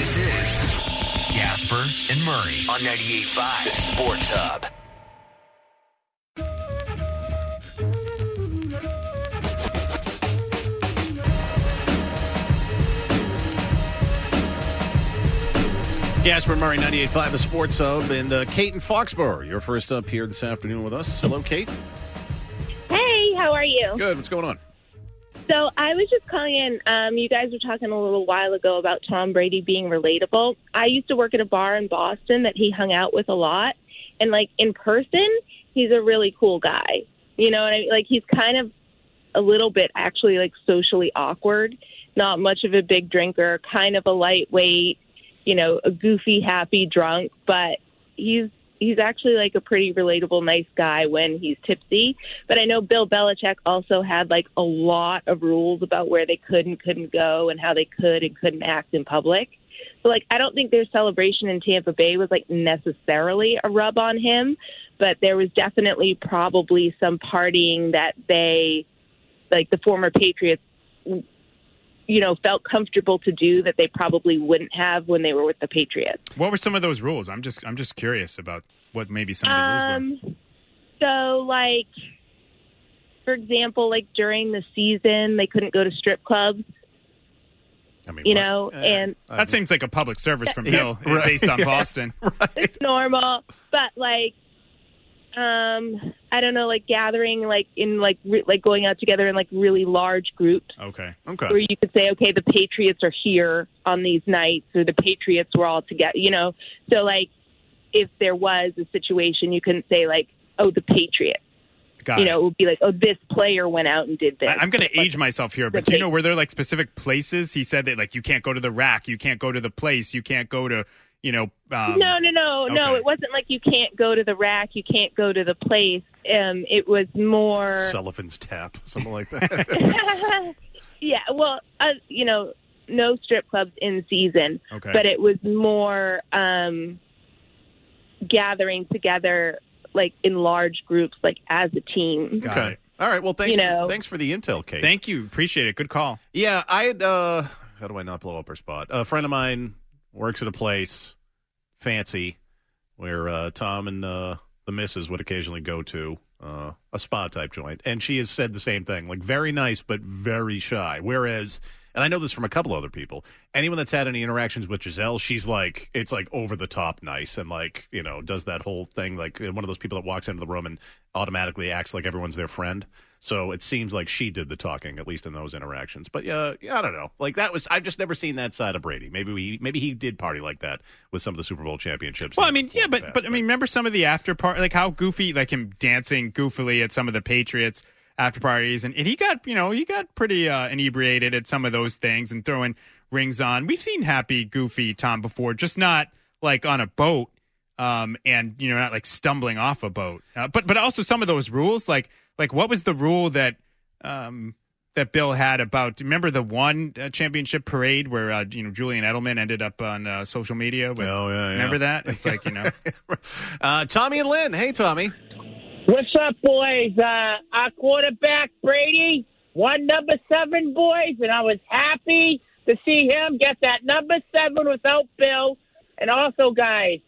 This is Gasper and Murray on 98.5 The Sports Hub. Gasper Murray, 98.5 The Sports Hub, and Kate in Foxborough. You're first up here this afternoon with us. Hello, Kate. Hey, how are you? Good. What's going on? So I was just calling in. You guys were talking a little while ago about Tom Brady being relatable. I used to work at a bar in Boston that he hung out with a lot. And, like, in person, he's a really cool guy. You know what I mean? Like, he's kind of a little bit actually, like, socially awkward, not much of a big drinker, kind of a lightweight, you know, a goofy, happy drunk, but he's actually like a pretty relatable, nice guy when he's tipsy. But I know Bill Belichick also had like a lot of rules about where they could and couldn't go and how they could and couldn't act in public. So like, I don't think their celebration in Tampa Bay was like necessarily a rub on him, but there was definitely probably some partying that they, like the former Patriots, you know, felt comfortable to do that they probably wouldn't have when they were with the Patriots. What were some of those rules? I'm just curious about what maybe some of the rules were. So, like, for example, like during the season, they couldn't go to strip clubs. I mean, you know, and that seems like a public service from Bill based on Boston. Right. It's normal, but like, I don't know, like gathering, like in like going out together in like really large groups. Okay. Where you could say, okay, the Patriots are here on these nights, or the Patriots were all together. You know, so like if there was a situation, you couldn't say like, oh, the Patriots. Got it. It would be like, oh, this player went out and did this. I'm going to age myself here, but do you know, were there like specific places? He said that like you can't go to the rack, you can't go to the place, you can't go to, you know. No. It wasn't like you can't go to the rack, you can't go to the place. It was more Sullivan's Tap, something like that. Yeah, well, you know, no strip clubs in season, okay. But it was more gathering together, like in large groups, like as a team. Okay. All right. Well, thanks for the intel, Kate. Thank you. Appreciate it. Good call. Yeah, I had, how do I not blow up her spot? A friend of mine works at a place, fancy, where Tom and the missus would occasionally go to, a spa-type joint. And she has said the same thing, like very nice but very shy. Whereas, and I know this from a couple other people, anyone that's had any interactions with Giselle, she's like, it's like over-the-top nice and like, you know, does that whole thing, like one of those people that walks into the room and automatically acts like everyone's their friend. So it seems like she did the talking, at least in those interactions. But yeah, I don't know. Like that was, I've just never seen that side of Brady. Maybe he did party like that with some of the Super Bowl championships. Well, I mean, yeah, but I mean, remember some of the after party, like how goofy, like him dancing goofily at some of the Patriots after parties, and he got pretty inebriated at some of those things and throwing rings on. We've seen happy, goofy Tom before, just not like on a boat, and you know, not like stumbling off a boat. But also some of those rules, like what was the rule that that Bill had about? Remember the one championship parade where Julian Edelman ended up on social media? With, remember that? It's like Tommy and Lynn. Hey, Tommy. What's up, boys? Our quarterback, Brady, won number 7, boys, and I was happy to see him get that number 7 without Bill. And also, guys,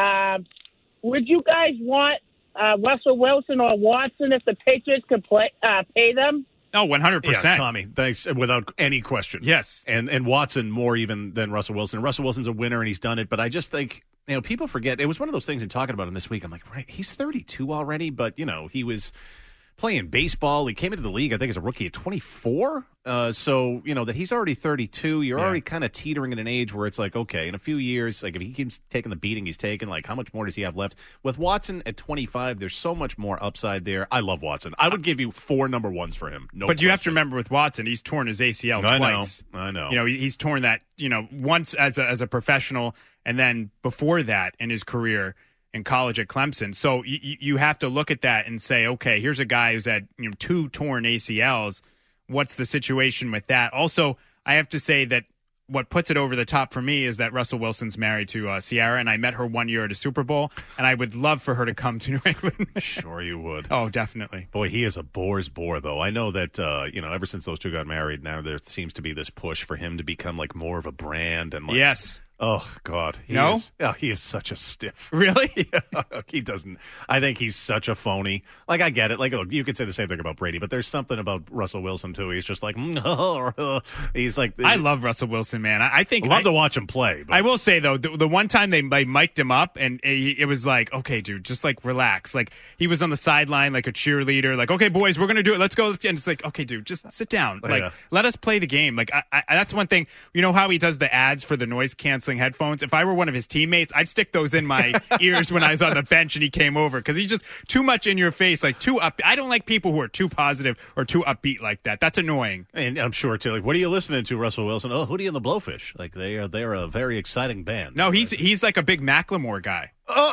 would you guys want Russell Wilson or Watson if the Patriots could pay them? Oh, 100%. Yeah, Tommy, thanks, without any question. Yes. And Watson more even than Russell Wilson. Russell Wilson's a winner, and he's done it, but I just think, people forget. It was one of those things in talking about him this week. I'm like, right, he's 32 already, but, he was playing baseball. He came into the league, I think, as a rookie at 24. So, that he's already 32. You're already kind of teetering at an age where it's like, okay, in a few years, like if he keeps taking the beating he's taken, like how much more does he have left? With Watson at 25, there's so much more upside there. I love Watson. I would give you 4 number 1s for him. No But you have to remember with Watson, he's torn his ACL twice. I know. He's torn that, once as a professional, and then before that in his career in college at Clemson. So you have to look at that and say, okay, here's a guy who's had 2 torn ACLs. What's the situation with that? Also, I have to say that what puts it over the top for me is that Russell Wilson's married to Ciara, and I met her one year at a Super Bowl, and I would love for her to come to New England. Sure you would. Oh, definitely. Boy, he is a boar's bore, though. I know that, ever since those two got married, now there seems to be this push for him to become, like, more of a brand. And yes. Oh, God. No? He is such a stiff. Really? Yeah, he doesn't. I think he's such a phony. Like, I get it. Like, look, you could say the same thing about Brady, but there's something about Russell Wilson, too. He's just like, he's like. I love Russell Wilson, man. I think. Love to watch him play. But. I will say, though, the one time they mic'd him up, and it was like, okay, dude, just like relax. Like, he was on the sideline like a cheerleader, like, okay, boys, we're going to do it. Let's go. And it's like, okay, dude, just sit down. Like, let us play the game. Like, that's one thing. You know how he does the ads for the noise canceling headphones? If I were one of his teammates, I'd stick those in my ears when I was on the bench and he came over, because he's just too much in your face, like too up. I don't like people who are too positive or too upbeat like that. That's annoying. And I'm sure too. Like, what are you listening to, Russell Wilson? Oh, Hootie and the Blowfish. Like, they're a very exciting band. No, he's like a big Macklemore guy.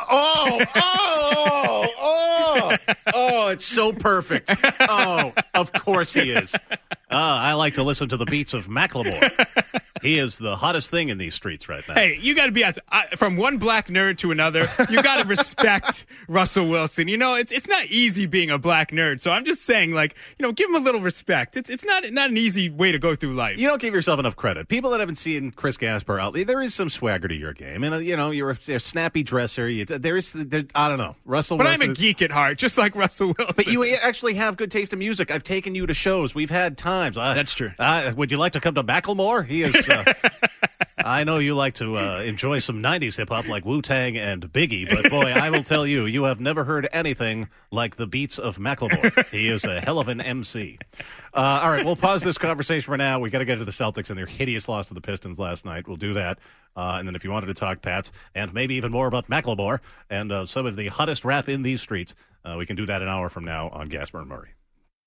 Oh, it's so perfect. Oh, of course he is. I like to listen to the beats of Macklemore. He is the hottest thing in these streets right now. Hey, you got to be honest. From one black nerd to another, you got to respect Russell Wilson. You know, it's not easy being a black nerd. So I'm just saying, like, you know, give him a little respect. It's not an easy way to go through life. You don't give yourself enough credit. People that haven't seen Chris Gasper out, there is some swagger to your game, and you know, you're a snappy dresser. I don't know, Russell. But Wilson, I'm a geek at heart, just like Russell Wilson. But you actually have good taste in music. I've taken you to shows. We've had times. That's true. Would you like to come to Macklemore? He is. I know you like to enjoy some 90s hip-hop like Wu-Tang and Biggie, but boy, I will tell you, you have never heard anything like the beats of Macklemore. He is a hell of an MC. All right, we'll pause this conversation for now. We got to get to the Celtics and their hideous loss to the Pistons last night. We'll do that. And then if you wanted to talk Pats and maybe even more about Macklemore and some of the hottest rap in these streets, we can do that an hour from now on Gasper and Murray.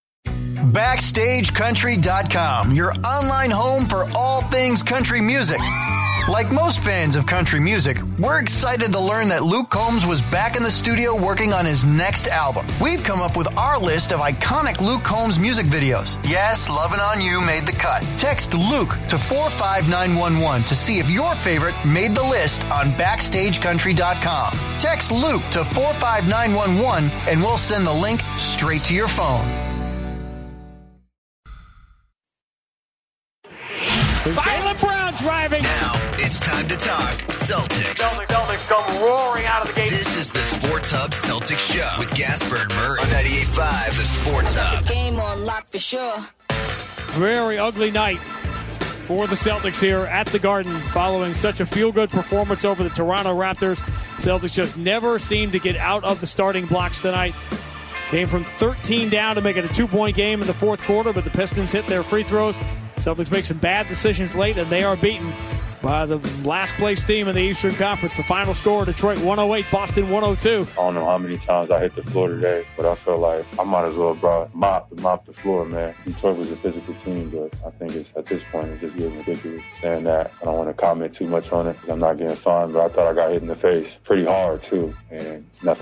BackstageCountry.com, your online home for all things country music. Like most fans of country music, we're excited to learn that Luke Combs was back in the studio working on his next album. We've come up with our list of iconic Luke Combs music videos. Yes, Lovin' On You made the cut. Text Luke to 45911 to see if your favorite made the list on BackstageCountry.com. Text Luke to 45911 and we'll send the link straight to your phone. Jaylen Brown driving. Now it's time to talk Celtics. Celtics come roaring out of the gate. This is the Sports Hub Celtics Show with Gasper and Murray on 98.5 The Sports Hub. Game on lock for sure. Very ugly night for the Celtics here at the Garden following such a feel-good performance over the Toronto Raptors. Celtics just never seem to get out of the starting blocks tonight. Came from 13 down to make it a 2-point game in the fourth quarter, but the Pistons hit their free throws. Celtics make some bad decisions late, and they are beaten by the last-place team in the Eastern Conference. The final score, Detroit 108, Boston 102. I don't know how many times I hit the floor today, but I feel like I might as well mop the floor, man. Detroit was a physical team, but I think at this point it's just getting ridiculous. Saying that, I don't want to comment too much on it because I'm not getting fined, but I thought I got hit in the face pretty hard, too, and nothing.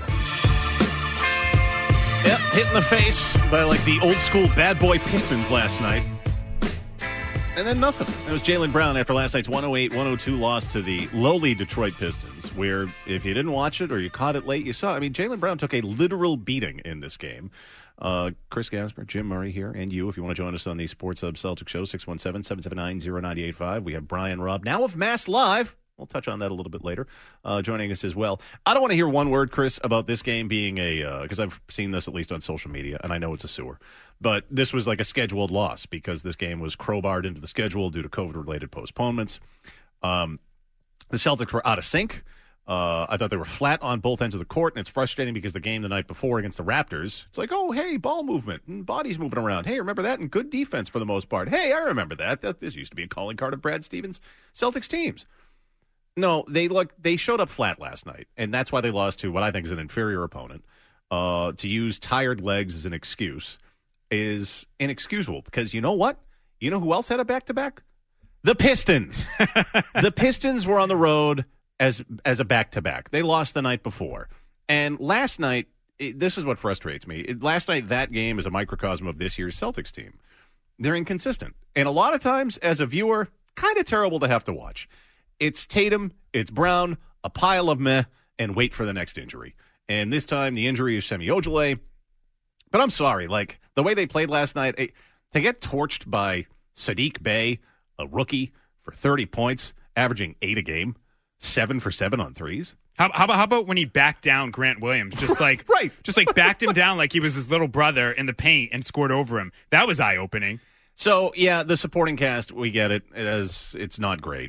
Yep, hit in the face by like the old-school bad boy Pistons last night. And then nothing. It was Jaylen Brown after last night's 108-102 loss to the lowly Detroit Pistons, where if you didn't watch it or you caught it late, you saw. I mean, Jaylen Brown took a literal beating in this game. Chris Gasper, Jim Murray here, and you, if you want to join us on the Sports Hub Celtic Show, 617-779-0985. We have Brian Robb, now of Mass Live. We'll touch on that a little bit later, joining us as well. I don't want to hear one word, Chris, about this game being because I've seen this at least on social media, and I know it's a sewer. But this was like a scheduled loss because this game was crowbarred into the schedule due to COVID-related postponements. The Celtics were out of sync. I thought they were flat on both ends of the court, and it's frustrating because the game the night before against the Raptors, it's like, oh, hey, ball movement and bodies moving around. Hey, remember that? And good defense for the most part. Hey, I remember that. This used to be a calling card of Brad Stevens' Celtics teams. No, they showed up flat last night, and that's why they lost to what I think is an inferior opponent. To use tired legs as an excuse is inexcusable because you know what? You know who else had a back-to-back? The Pistons. The Pistons were on the road as a back-to-back. They lost the night before. And last night, this is what frustrates me. Last night, that game is a microcosm of this year's Celtics team. They're inconsistent. And a lot of times, as a viewer, kind of terrible to have to watch. It's Tatum, it's Brown, a pile of meh, and wait for the next injury. And this time, the injury is Semi Ojeleye. But I'm sorry, like, the way they played last night, to get torched by Saddiq Bey, a rookie, for 30 points, averaging 8 a game, 7 for 7 on threes. How about when he backed down Grant Williams? Just like Right. just like backed him down like he was his little brother in the paint and scored over him. That was eye-opening. So, yeah, the supporting cast, we get it. It's not great.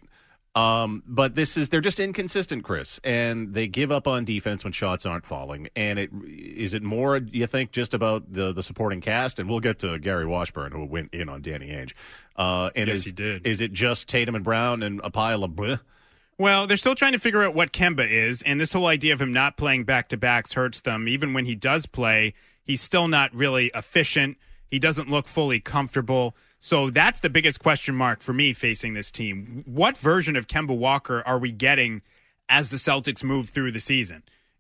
But they're just inconsistent, Chris, and they give up on defense when shots aren't falling. And is it more, you think, just about the supporting cast? And we'll get to Gary Washburn, who went in on Danny Ainge. Yes, he did. Is it just Tatum and Brown and a pile of bleh? Well, they're still trying to figure out what Kemba is, and this whole idea of him not playing back-to-backs hurts them. Even when he does play, he's still not really efficient. He doesn't look fully comfortable. So that's the biggest question mark for me facing this team. What version of Kemba Walker are we getting as the Celtics move through the season?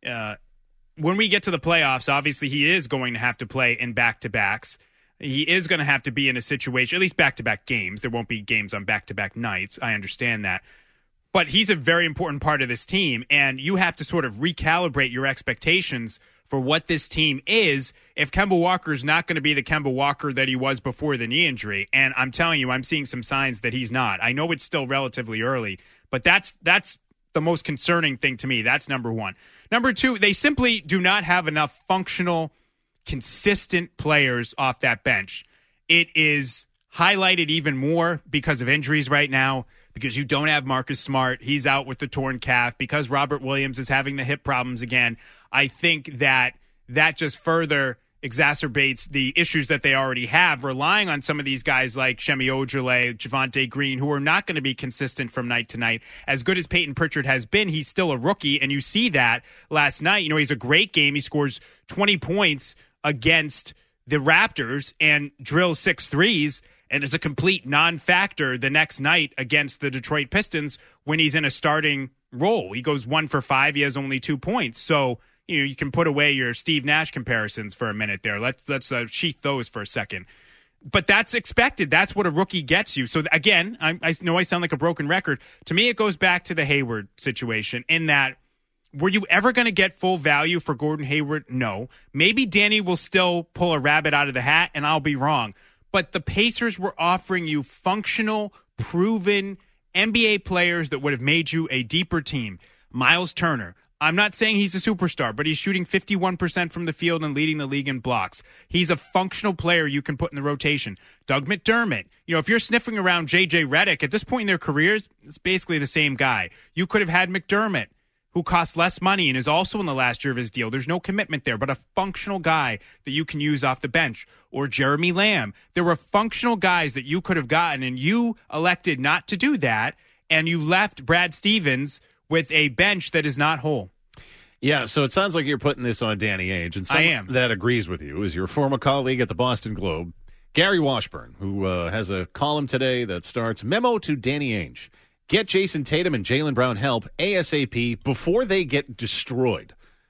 When we get to the playoffs, obviously he is going to have to play in back-to-backs. He is going to have to be in a situation, at least back-to-back games. There won't be games on back-to-back nights. I understand that. But he's a very important part of this team, and you have to sort of recalibrate your expectations for what this team is if Kemba Walker is not going to be the Kemba Walker that he was before the knee injury. And I'm telling you, I'm seeing some signs that he's not. I know it's still relatively early, but that's the most concerning thing to me. That's number one. Number two, they simply do not have enough functional, consistent players off that bench. It is highlighted even more because of injuries right now, because you don't have Marcus Smart. He's out with the torn calf. Because Robert Williams is having the hip problems again. I think that just further exacerbates the issues that they already have, relying on some of these guys like Shemi Ojale, Javonte Green, who are not going to be consistent from night to night. As good as Peyton Pritchard has been, he's still a rookie, and you see that last night. You know, he's a great game. He scores 20 points against the Raptors and drills 6 threes, and is a complete non-factor the next night against the Detroit Pistons when he's in a starting role. He goes 1 for 5. He has only 2 points. So, you know, you can put away your Steve Nash comparisons for a minute there. Let's sheath those for a second. But that's expected. That's what a rookie gets you. So, again, I know I sound like a broken record. To me, it goes back to the Hayward situation in that, were you ever going to get full value for Gordon Hayward? No. Maybe Danny will still pull a rabbit out of the hat, and I'll be wrong. But the Pacers were offering you functional, proven NBA players that would have made you a deeper team. Miles Turner. I'm not saying he's a superstar, but he's shooting 51% from the field and leading the league in blocks. He's a functional player you can put in the rotation. Doug McDermott. You know, if you're sniffing around J.J. Redick, at this point in their careers, it's basically the same guy. You could have had McDermott, who costs less money and is also in the last year of his deal. There's no commitment there, but a functional guy that you can use off the bench. Or Jeremy Lamb. There were functional guys that you could have gotten, and you elected not to do that, and you left Brad Stevens with a bench that is not whole. Yeah, so it sounds like you're putting this on Danny Ainge, and I am. That agrees with you is your former colleague at the Boston Globe, Gary Washburn, who has a column today that starts, Memo to Danny Ainge. Get Jason Tatum and Jaylen Brown help ASAP before they get destroyed.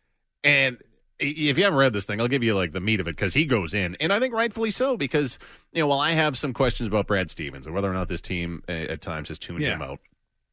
And if you haven't read this thing, I'll give you like the meat of it because he goes in, and I think rightfully so because, you know, while I have some questions about Brad Stevens and whether or not this team at times has tuned him out.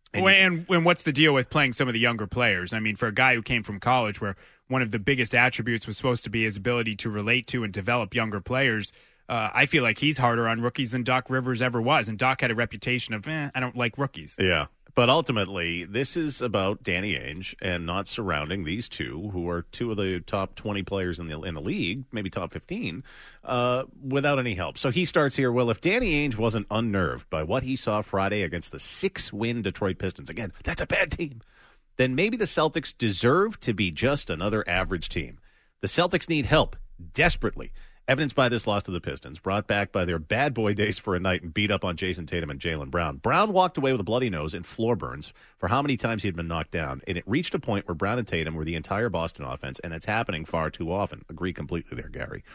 And what's the deal with playing some of the younger players? I mean, for a guy who came from college where one of the biggest attributes was supposed to be his ability to relate to and develop younger players, I feel like he's harder on rookies than Doc Rivers ever was. And Doc had a reputation of, I don't like rookies. Yeah. But ultimately, this is about Danny Ainge and not surrounding these two, who are two of the top 20 players in the league, maybe top 15, without any help. So he starts here, well, if Danny Ainge wasn't unnerved by what he saw Friday against the 6-win Detroit Pistons, again, that's a bad team, then maybe the Celtics deserve to be just another average team. The Celtics need help desperately. Evidenced by this loss to the Pistons, brought back by their bad boy days for a night and beat up on Jason Tatum and Jaylen Brown. Brown walked away with a bloody nose and floor burns for how many times he had been knocked down, and it reached a point where Brown and Tatum were the entire Boston offense, and it's happening far too often. Agree completely there, Gary.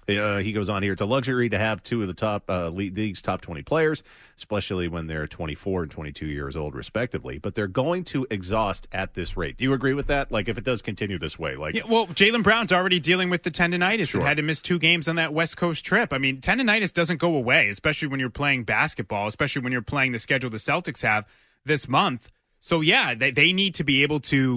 He goes on here, it's a luxury to have two of the top league's top 20 players, especially when they're 24 and 22 years old, respectively. But they're going to exhaust at this rate. Do you agree with that? Like, if it does continue this way? Like, yeah, well, Jaylen Brown's already dealing with the tendinitis. Sure. And had to miss 2 games on that West Coast trip. I mean, tendinitis doesn't go away, especially when you're playing basketball, especially when you're playing the schedule the Celtics have this month. So, yeah, they need to be able to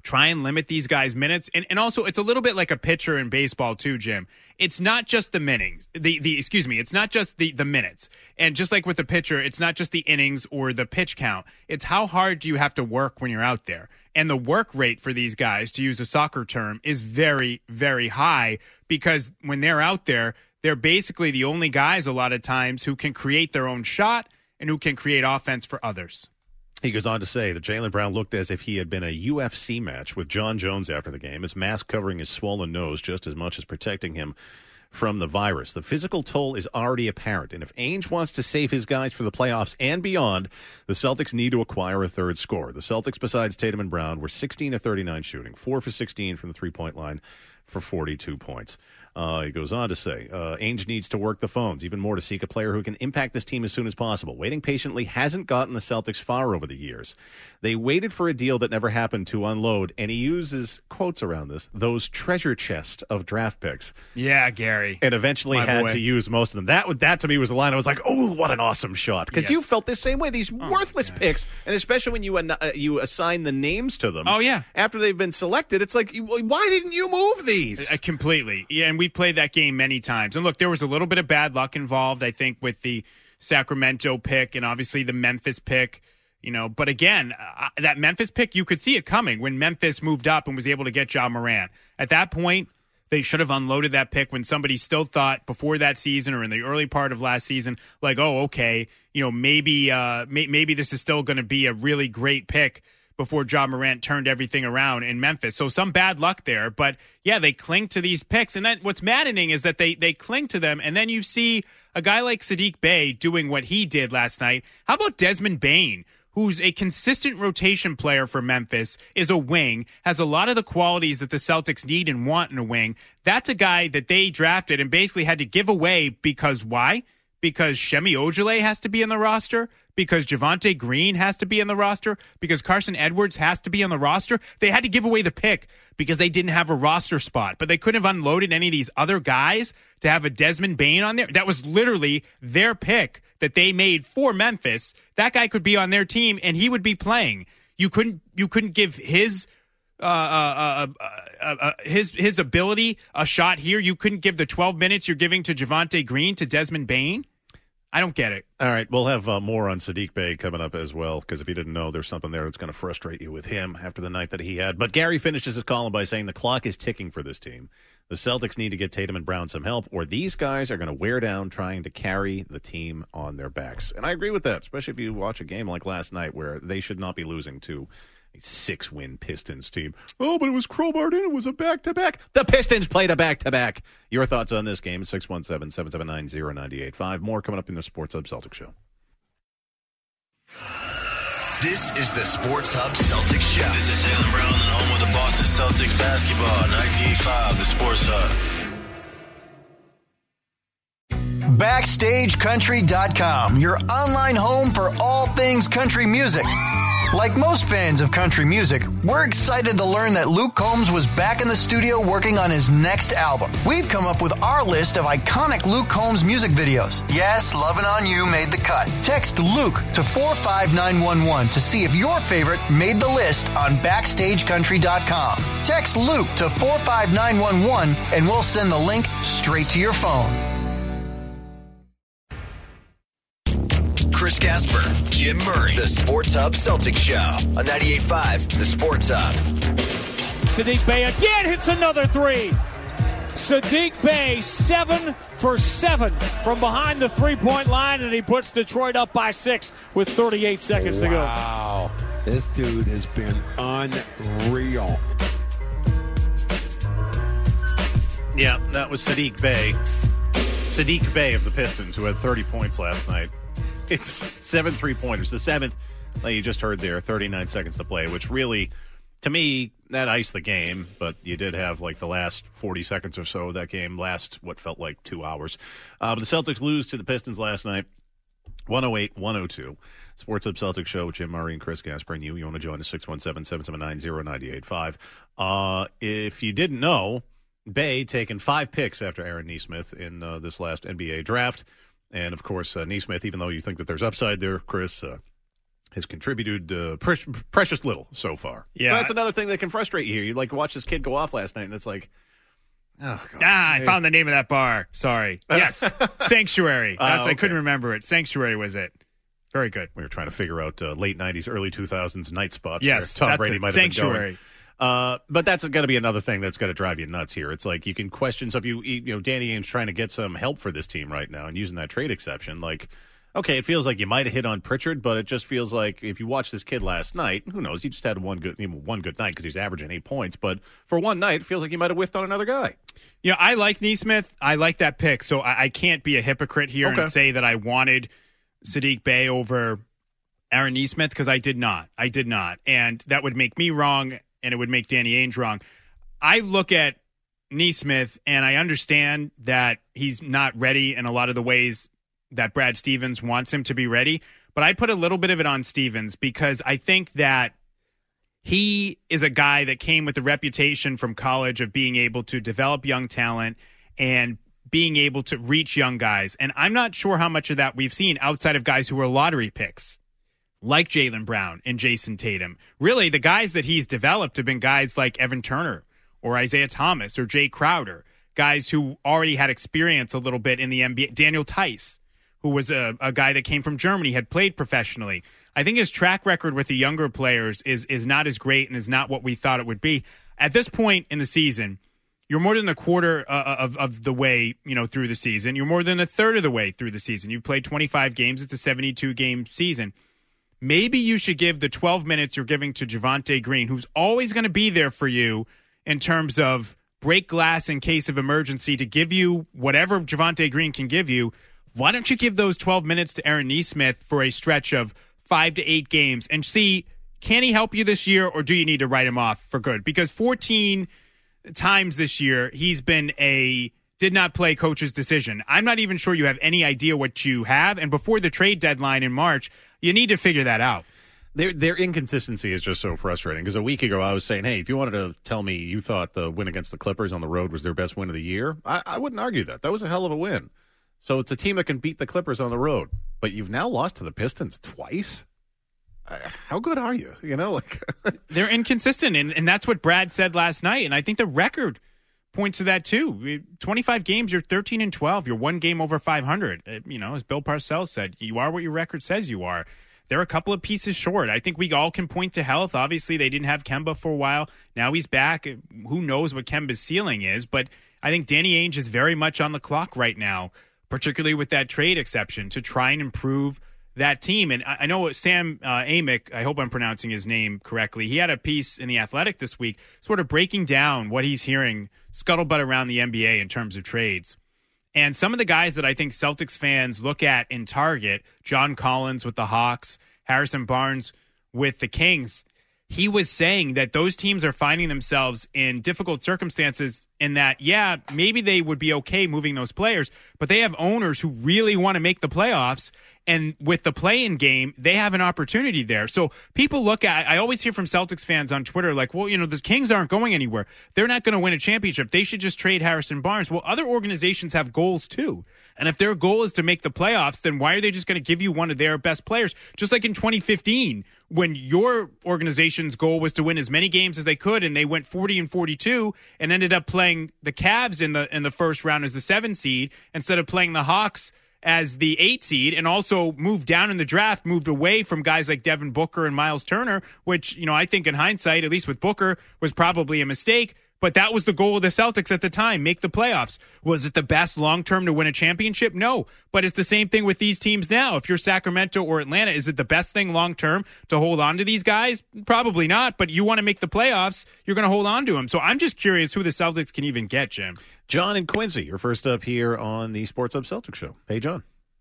try and limit these guys' minutes. And also, it's a little bit like a pitcher in baseball too, Jim. It's not just the innings. It's not just the minutes. And just like with the pitcher, it's not just the innings or the pitch count. It's how hard do you have to work when you're out there. And the work rate for these guys, to use a soccer term, is very, very high because when they're out there, they're basically the only guys a lot of times who can create their own shot and who can create offense for others. He goes on to say that Jaylen Brown looked as if he had been a UFC match with John Jones after the game, his mask covering his swollen nose just as much as protecting him from the virus. The physical toll is already apparent, and if Ainge wants to save his guys for the playoffs and beyond, the Celtics need to acquire a third scorer. The Celtics, besides Tatum and Brown, were 16 of 39 shooting, 4 for 16 from the three-point line for 42 points. He goes on to say, Ainge needs to work the phones even more to seek a player who can impact this team as soon as possible. Waiting patiently hasn't gotten the Celtics far over the years. They waited for a deal that never happened to unload, and he uses quotes around this, those treasure chest of draft picks. Yeah, Gary. And eventually had to use most of them. That to me was the line. I was like, oh, what an awesome shot. Because you felt the same way. These worthless picks, and especially when you assign the names to them. Oh, yeah. After they've been selected, it's like, why didn't you move these? Completely. Yeah, and we've played that game many times. And look, there was a little bit of bad luck involved, I think, with the Sacramento pick and obviously the Memphis pick. But again, that Memphis pick, you could see it coming when Memphis moved up and was able to get Ja Morant. At that point, they should have unloaded that pick when somebody still thought before that season or in the early part of last season, like, oh, okay, maybe this is still going to be a really great pick before Ja Morant turned everything around in Memphis. So some bad luck there. But, yeah, they cling to these picks. And then what's maddening is that they cling to them, and then you see a guy like Saddiq Bey doing what he did last night. How about Desmond Bane, who's a consistent rotation player for Memphis, is a wing, has a lot of the qualities that the Celtics need and want in a wing. That's a guy that they drafted and basically had to give away because why? Because Shemi Ojeleye has to be in the roster, because Javonte Green has to be in the roster, because Carson Edwards has to be on the roster. They had to give away the pick because they didn't have a roster spot, but they couldn't have unloaded any of these other guys to have a Desmond Bane on there. That was literally their pick that they made for Memphis. That guy could be on their team and he would be playing. You couldn't give his ability a shot here. You couldn't give the 12 minutes you're giving to Javonte Green to Desmond Bane. I don't get it. All right, we'll have more on Saddiq Bey coming up as well, because if you didn't know, there's something there that's going to frustrate you with him after the night that he had. But Gary finishes his column by saying the clock is ticking for this team. The Celtics need to get Tatum and Brown some help, or these guys are going to wear down trying to carry the team on their backs. And I agree with that, especially if you watch a game like last night where they should not be losing to a 6-win Pistons team. Oh, but it was crowbarred in. It was a back-to-back. The Pistons played a back-to-back. Your thoughts on this game? 617-779-0985. More coming up in the Sports Hub Celtics show. This is the Sports Hub Celtics show. This is Jaylen Brown, and home of the Boston Celtics basketball. 98.5, the Sports Hub. BackstageCountry.com, your online home for all things country music. Like most fans of country music, we're excited to learn that Luke Combs was back in the studio working on his next album. We've come up with our list of iconic Luke Combs music videos. Yes, Lovin' On You made the cut. Text Luke to 45911 to see if your favorite made the list on BackstageCountry.com. Text Luke to 45911 and we'll send the link straight to your phone. Chris Gasper, Jim Murray, the Sports Hub Celtics show on 98.5, the Sports Hub. Saddiq Bey again hits another three. Saddiq Bey 7 for 7 from behind the three-point line, and he puts Detroit up by 6 with 38 seconds to go. Wow, this dude has been unreal. Yeah, that was Saddiq Bey. Saddiq Bey of the Pistons, who had 30 points last night. It's 7 3-pointers. The seventh, like you just heard there, 39 seconds to play, which really, to me, that iced the game. But you did have like the last 40 seconds or so of that game last what felt like 2 hours. But the Celtics lose to the Pistons last night, 108-102. Sports Hub Celtics show with Jim Murray and Chris Gasper. And you want to join us, 617-779-0985. If you didn't know, Bey taken 5 picks after Aaron Nesmith in this last NBA draft. And, of course, Nesmith, even though you think that there's upside there, Chris, has contributed precious little so far. Yeah. So that's another thing that can frustrate you. You like watch this kid go off last night, and it's like, oh, God. I found the name of that bar. Sorry. Yes, Sanctuary. I couldn't remember it. Sanctuary was it. Very good. We were trying to figure out late 90s, early 2000s night spots yes, where Tom Brady might have been Sanctuary. going. But that's going to be another thing that's going to drive you nuts here. It's like you can question stuff. Danny Ainge's trying to get some help for this team right now and using that trade exception. Like, okay, it feels like you might have hit on Pritchard, but it just feels like if you watch this kid last night, who knows? He just had one good night because he's averaging 8 points. But for one night, it feels like he might have whiffed on another guy. Yeah, I like Nesmith. I like that pick, so I can't be a hypocrite here and say that I wanted Sadiq Bey over Aaron Nesmith because I did not. And that would make me wrong, and it would make Danny Ainge wrong. I look at Nesmith, and I understand that he's not ready in a lot of the ways that Brad Stevens wants him to be ready, but I put a little bit of it on Stevens because I think that he is a guy that came with the reputation from college of being able to develop young talent and being able to reach young guys. And I'm not sure how much of that we've seen outside of guys who were lottery picks, like Jaylen Brown and Jason Tatum. Really, the guys that he's developed have been guys like Evan Turner or Isaiah Thomas or Jay Crowder, guys who already had experience a little bit in the NBA. Daniel Tice, who was a guy that came from Germany, had played professionally. I think his track record with the younger players is not as great and is not what we thought it would be. At this point in the season, you're more than a quarter of the way, through the season. You're more than a third of the way through the season. You've played 25 games. It's a 72-game season. Maybe you should give the 12 minutes you're giving to Javonte Green, who's always going to be there for you in terms of break glass in case of emergency, to give you whatever Javonte Green can give you. Why don't you give those 12 minutes to Aaron Nesmith for a stretch of 5 to 8 games and see, can he help you this year, or do you need to write him off for good? Because 14 times this year, he's been a did not play coach's decision. I'm not even sure you have any idea what you have, and before the trade deadline in March, you need to figure that out. Their inconsistency is just so frustrating, because a week ago I was saying, hey, if you wanted to tell me you thought the win against the Clippers on the road was their best win of the year, I wouldn't argue that. That was a hell of a win. So it's a team that can beat the Clippers on the road. But you've now lost to the Pistons twice? How good are you? They're inconsistent, and that's what Brad said last night, and I think the record points to that too. 25 games, you're 13-12. You're one game over 500. As Bill Parcells said, you are what your record says you are. They're a couple of pieces short. I think we all can point to health. Obviously, they didn't have Kemba for a while. Now he's back. Who knows what Kemba's ceiling is? But I think Danny Ainge is very much on the clock right now, particularly with that trade exception, to try and improve that team. And I know Sam Amick, I hope I'm pronouncing his name correctly, he had a piece in The Athletic this week sort of breaking down what he's hearing scuttlebutt around the NBA in terms of trades. And some of the guys that I think Celtics fans look at in Target, John Collins with the Hawks, Harrison Barnes with the Kings, he was saying that those teams are finding themselves in difficult circumstances in that, yeah, maybe they would be okay moving those players, but they have owners who really want to make the playoffs. And with the play-in game, they have an opportunity there. So people look at, I always hear from Celtics fans on Twitter like, well, the Kings aren't going anywhere. They're not going to win a championship. They should just trade Harrison Barnes. Well, other organizations have goals too. And if their goal is to make the playoffs, then why are they just going to give you one of their best players? Just like in 2015, when your organization's goal was to win as many games as they could, and they went 40-42 and ended up playing the Cavs in the first round as the 7 seed instead of playing the Hawks as the 8 seed, and also moved down in the draft, moved away from guys like Devin Booker and Miles Turner, which, I think in hindsight, at least with Booker, was probably a mistake. But that was the goal of the Celtics at the time, make the playoffs. Was it the best long-term to win a championship? No. But it's the same thing with these teams now. If you're Sacramento or Atlanta, is it the best thing long-term to hold on to these guys? Probably not. But you want to make the playoffs, you're going to hold on to them. So I'm just curious who the Celtics can even get, Jim. John and Quincy, you're first up here on the Sports Hub Celtics show. Hey, John.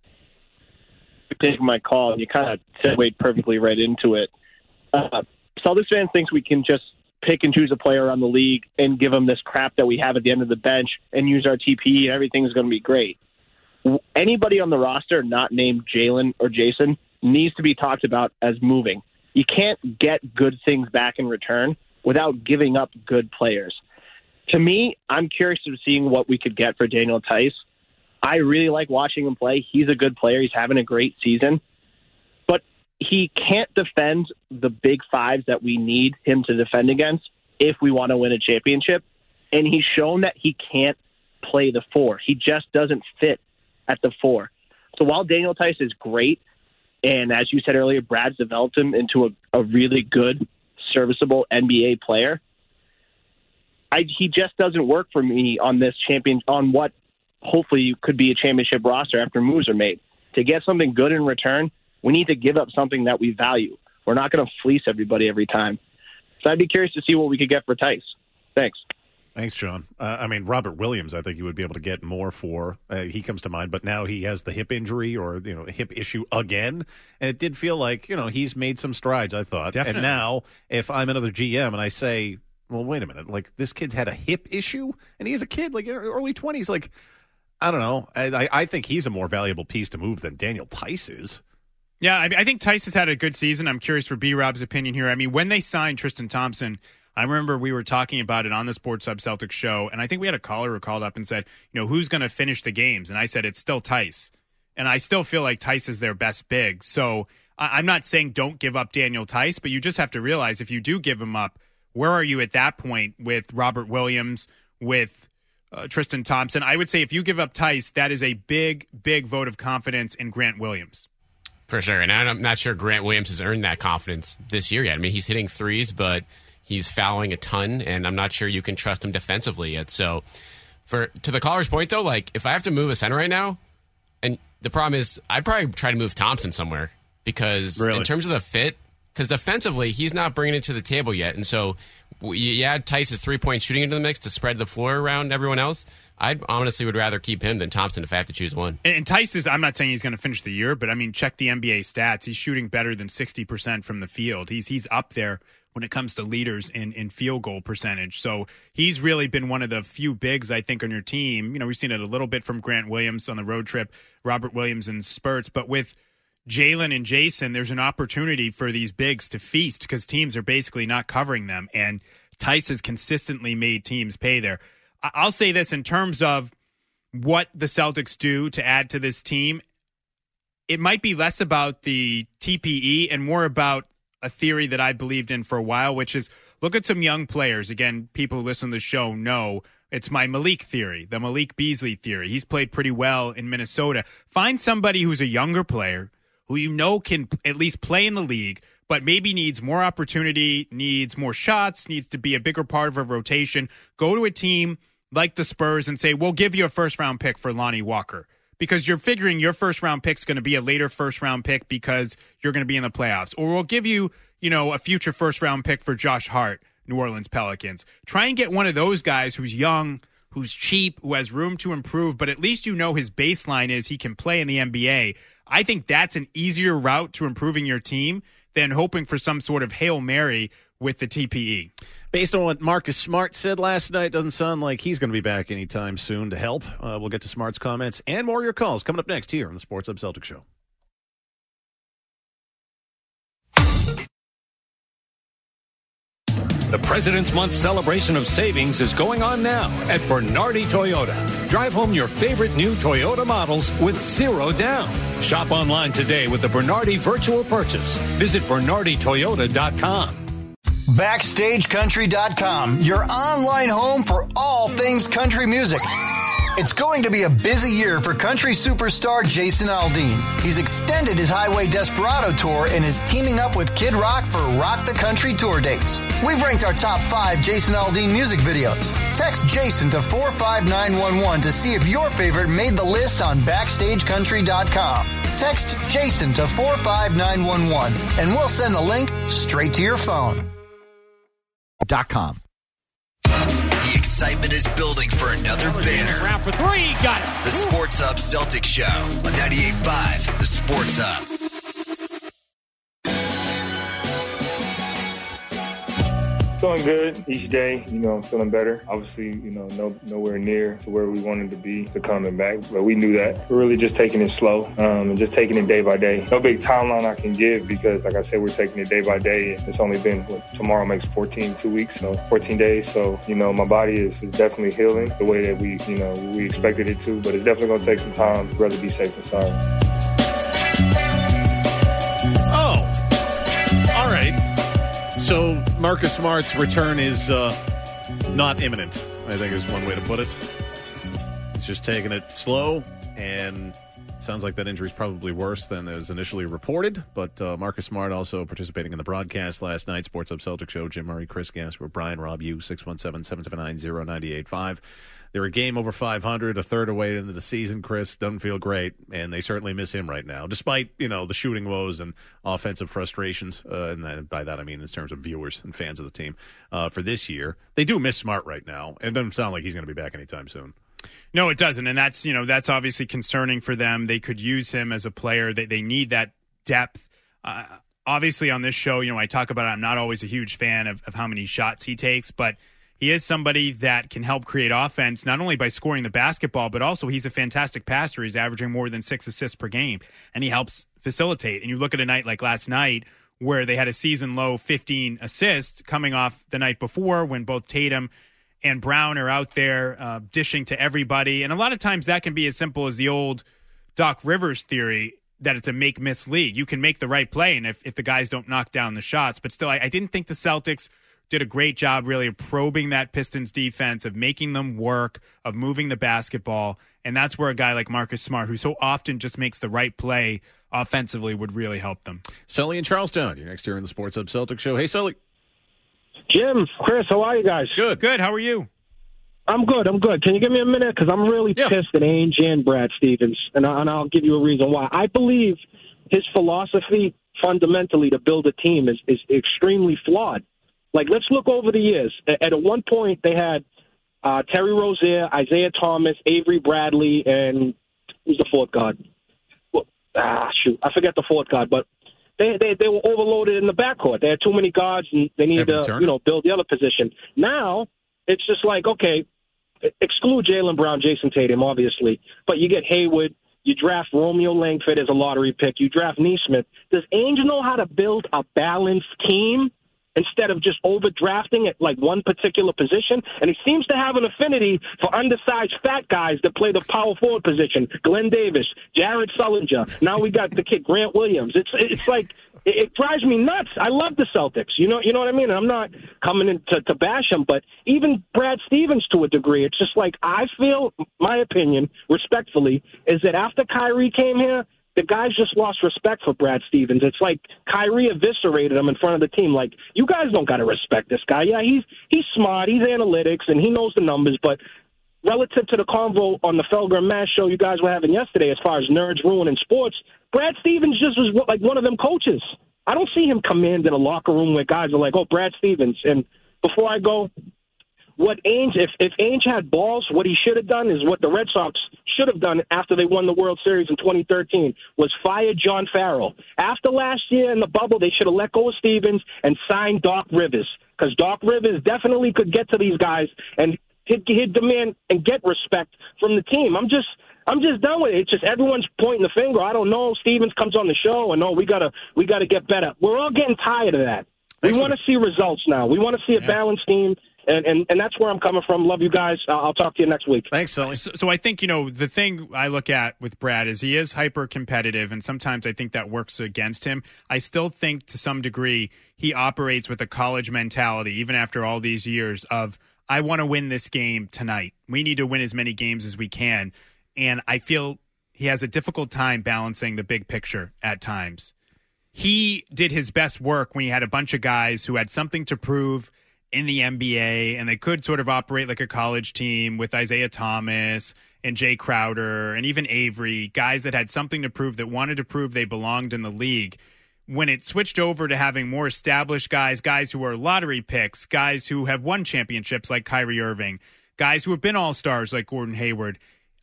Taking my call, and you kind of segued perfectly right into it. Celtics fans thinks we can just pick and choose a player around the league and give them this crap that we have at the end of the bench and use our TPE and everything's going to be great. Anybody on the roster not named Jalen or Jason needs to be talked about as moving. You can't get good things back in return without giving up good players. To me, I'm curious of seeing what we could get for Daniel Tice. I really like watching him play. He's a good player. He's having a great season. But he can't defend the big fives that we need him to defend against if we want to win a championship. And he's shown that he can't play the 4. He just doesn't fit at the 4. So while Daniel Theis is great, and as you said earlier, Brad's developed him into a really good, serviceable NBA player, he just doesn't work for me on this on what hopefully could be a championship roster after moves are made. To get something good in return, we need to give up something that we value. We're not going to fleece everybody every time. So I'd be curious to see what we could get for Theis. Thanks. Thanks, Sean. Robert Williams, I think you would be able to get more for. He comes to mind, but now he has the hip injury or hip issue again, and it did feel like he's made some strides. I thought, definitely. And now if I'm another GM and I say, well, wait a minute, like this kid's had a hip issue, and he's a kid, like early 20s, like I don't know. I think he's a more valuable piece to move than Daniel Theis is. Yeah, I think Theis has had a good season. I'm curious for B-Rob's opinion here. I mean, when they signed Tristan Thompson, I remember we were talking about it on the Sports Hub Celtics show, and I think we had a caller who called up and said, who's going to finish the games? And I said, it's still Theis. And I still feel like Theis is their best big. So I'm not saying don't give up Daniel Theis, but you just have to realize if you do give him up, where are you at that point with Robert Williams, with Tristan Thompson? I would say if you give up Theis, that is a big, big vote of confidence in Grant Williams. For sure, and I'm not sure Grant Williams has earned that confidence this year yet. I mean, he's hitting threes, but he's fouling a ton, and I'm not sure you can trust him defensively yet. So, to the caller's point, though, like, if I have to move a center right now, and the problem is I'd probably try to move Thompson somewhere because in terms of the fit, because defensively, he's not bringing it to the table yet. And so you add Theis' three-point shooting into the mix to spread the floor around everyone else. I honestly would rather keep him than Thompson if I have to choose one. And Theis is, I'm not saying he's going to finish the year, but I mean, check the NBA stats. He's shooting better than 60% from the field. He's up there when it comes to leaders in field goal percentage. So he's really been one of the few bigs, I think, on your team. We've seen it a little bit from Grant Williams on the road trip, Robert Williams in spurts, but with Jalen and Jason, there's an opportunity for these bigs to feast because teams are basically not covering them, and Theis has consistently made teams pay there. I'll say this in terms of what the Celtics do to add to this team. It might be less about the TPE and more about a theory that I believed in for a while, which is look at some young players. Again, people who listen to the show know it's my Malik theory, the Malik Beasley theory. He's played pretty well in Minnesota. Find somebody who's a younger player who can at least play in the league, but maybe needs more opportunity, needs more shots, needs to be a bigger part of a rotation. Go to a team like the Spurs and say, we'll give you a first-round pick for Lonnie Walker. Because you're figuring your first-round pick's going to be a later first-round pick because you're going to be in the playoffs. Or we'll give you, a future first-round pick for Josh Hart, New Orleans Pelicans. Try and get one of those guys who's young, who's cheap, who has room to improve, but at least his baseline is he can play in the NBA. I think that's an easier route to improving your team than hoping for some sort of Hail Mary with the TPE. Based on what Marcus Smart said last night, doesn't sound like he's going to be back anytime soon to help. We'll get to Smart's comments and more of your calls coming up next here on the Sports Hub Celtics Show. The President's Month celebration of savings is going on now at Bernardi Toyota. Drive home your favorite new Toyota models with zero down. Shop online today with the Bernardi Virtual Purchase. Visit BernardiToyota.com. BackstageCountry.com, your online home for all things country music. It's going to be a busy year for country superstar Jason Aldean. He's extended his Highway Desperado tour and is teaming up with Kid Rock for Rock the Country tour dates. We've ranked our top 5 Jason Aldean music videos. Text Jason to 45911 to see if your favorite made the list on BackstageCountry.com. Text Jason to 45911 and we'll send the link straight to your phone. .com. The excitement is building for another banner. Round for 3, got it. The Sports Hub Celtics Show on 98.5, The Sports Hub. Feeling good each day, I'm feeling better. Obviously, nowhere near to where we wanted to be to coming back, but we knew that. We're really just taking it slow and just taking it day by day. No big timeline I can give because, like I said, we're taking it day by day. It's only been, tomorrow makes 2 weeks, so 14 days. So, my body is definitely healing the way that we expected it to, but it's definitely going to take some time. I'd rather be safe than sorry. Oh. So Marcus Smart's return is not imminent, I think is one way to put it. He's just taking it slow, and it sounds like that injury is probably worse than is initially reported. But Marcus Smart also participating in the broadcast last night. Sports Hub Celtics Show, Jim Murray, Chris Gasper, Brian, Rob, you, 617-779-0985. They're a game over 500, a third away into the season. Chris doesn't feel great, and they certainly miss him right now, despite, the shooting woes and offensive frustrations. And by that I mean in terms of viewers and fans of the team for this year. They do miss Smart right now, and it doesn't sound like he's going to be back anytime soon. No, it doesn't, and that's obviously concerning for them. They could use him as a player. They need that depth. Obviously, on this show, I talk about it. I'm not always a huge fan of how many shots he takes, but he is somebody that can help create offense, not only by scoring the basketball, but also he's a fantastic passer. He's averaging more than 6 assists per game, and he helps facilitate. And you look at a night like last night where they had a season-low 15 assists coming off the night before when both Tatum and Brown are out there dishing to everybody. And a lot of times that can be as simple as the old Doc Rivers theory that it's a make-miss league. You can make the right play, and if the guys don't knock down the shots. But still, I didn't think the Celtics did a great job really of probing that Pistons defense, of making them work, of moving the basketball. And that's where a guy like Marcus Smart, who so often just makes the right play offensively, would really help them. Sully in Charlestown, you're next here in the Sports Hub Celtics Show. Hey, Sully. Jim, Chris, how are you guys? Good. Good. How are you? I'm good. Can you give me a minute? Because I'm really pissed at Ainge and Brad Stevens, and I'll give you a reason why. I believe his philosophy fundamentally to build a team is extremely flawed. Like, let's look over the years. At one point, they had Terry Rozier, Isaiah Thomas, Avery Bradley, and who's the fourth guard? Well, I forget the fourth guard, but they were overloaded in the backcourt. They had too many guards, and they needed to build the other position. Now, it's just like, okay, exclude Jaylen Brown, Jason Tatum, obviously, but you get Hayward, you draft Romeo Langford as a lottery pick, you draft Nesmith. Does Ainge know how to build a balanced team instead of just overdrafting at like one particular position? And he seems to have an affinity for undersized fat guys that play the power forward position. Glenn Davis, Jared Sullinger. Now we got the kid Grant Williams. It's like it drives me nuts. I love the Celtics. You know what I mean? I'm not coming in to bash them, but even Brad Stevens to a degree, it's just like I feel, my opinion, respectfully, is that after Kyrie came here, the guys just lost respect for Brad Stevens. It's like Kyrie eviscerated him in front of the team. Like, you guys don't got to respect this guy. Yeah, he's smart, he's analytics, and he knows the numbers, but relative to the convo on the Felger and Mash show you guys were having yesterday as far as nerds ruining sports, Brad Stevens just was like one of them coaches. I don't see him command in a locker room where guys are like, oh, Brad Stevens. And before I go, what Ainge, if Ainge had balls, what he should have done is what the Red Sox should have done after they won the World Series in 2013 was fire John Farrell. After last year in the bubble, they should have let go of Stevens and signed Doc Rivers, because Doc Rivers definitely could get to these guys and he'd demand and get respect from the team. I'm just done with it. It's just everyone's pointing the finger. I don't know. Stevens comes on the show and we gotta get better. We're all getting tired of that. We want to see results now. We want to see a balanced team. And that's where I'm coming from. Love you guys. I'll talk to you next week. Thanks, Sully. So I think, the thing I look at with Brad is he is hyper-competitive, and sometimes I think that works against him. I still think to some degree he operates with a college mentality, even after all these years, of I want to win this game tonight. We need to win as many games as we can. And I feel he has a difficult time balancing the big picture at times. He did his best work when he had a bunch of guys who had something to prove in the NBA, and they could sort of operate like a college team with Isaiah Thomas and Jay Crowder and even Avery, guys that had something to prove, that wanted to prove they belonged in the league. When it switched over to having more established guys who are lottery picks, guys who have won championships like Kyrie Irving, guys who have been all-stars like Gordon Hayward,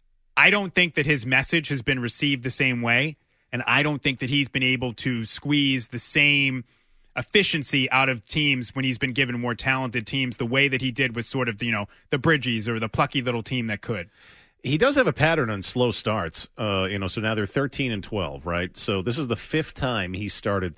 I don't think that his message has been received the same way, and I don't think that he's been able to squeeze the same efficiency out of teams when he's been given more talented teams the way that he did with sort of, the Bridgies or the plucky little team that could. He does have a pattern on slow starts, so now they're 13-12, right? So this is the fifth time he started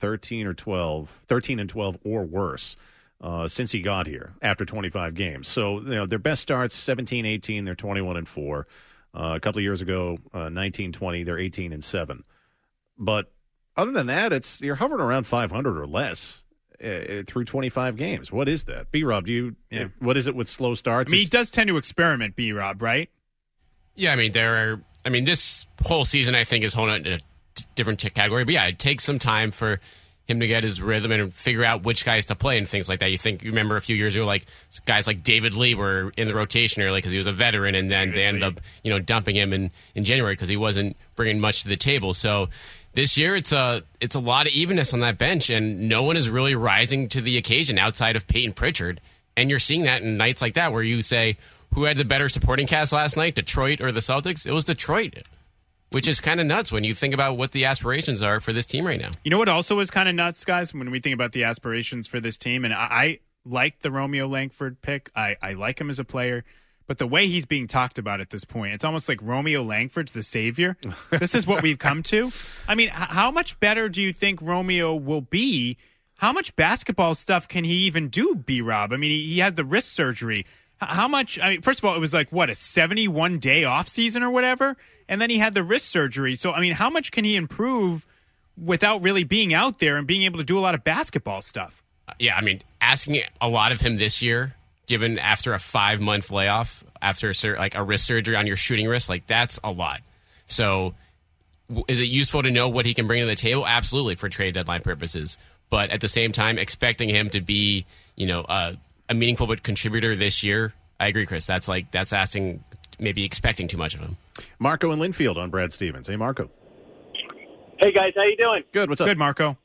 13-12 or worse since he got here after 25 games. So, their best starts, 17-18, they're 21-4. A couple of years ago, 19-20, they're 18-7. But other than that, you're hovering around 500 or less. through 25 games. What is that? B-Rob, what is it with slow starts? I mean, he does tend to experiment, B-Rob, right? Yeah, I mean, this whole season I think is holding in a different category. But yeah, it takes some time for him to get his rhythm and figure out which guys to play and things like that. You remember a few years ago, like guys like David Lee were in the rotation early because he was a veteran, and then they ended up, dumping him in January because he wasn't bringing much to the table. So this year it's a lot of evenness on that bench, and no one is really rising to the occasion outside of Peyton Pritchard. And you're seeing that in nights like that where you say, who had the better supporting cast last night, Detroit or the Celtics? It was Detroit. Which is kind of nuts when you think about what the aspirations are for this team right now. You know what also is kind of nuts, guys, when we think about the aspirations for this team? And I like the Romeo Langford pick. I like him as a player. But the way he's being talked about at this point, it's almost like Romeo Langford's the savior. This is what we've come to. I mean, how much better do you think Romeo will be? How much basketball stuff can he even do, B-Rob? I mean, he had the wrist surgery. How much? I mean, first of all, it was like, what, a 71-day off season or whatever? And then he had the wrist surgery. So, I mean, how much can he improve without really being out there and being able to do a lot of basketball stuff? Yeah, I mean, asking a lot of him this year, given after a 5-month layoff, after a wrist surgery on your shooting wrist, that's a lot. So is it useful to know what he can bring to the table? Absolutely, for trade deadline purposes. But at the same time, expecting him to be, a meaningful contributor this year, I agree, Chris. That's asking, maybe expecting too much of him. Marco in Linfield on Brad Stevens. Hey, Marco. Hey, guys. How you doing? Good. What's up? Good, Marco.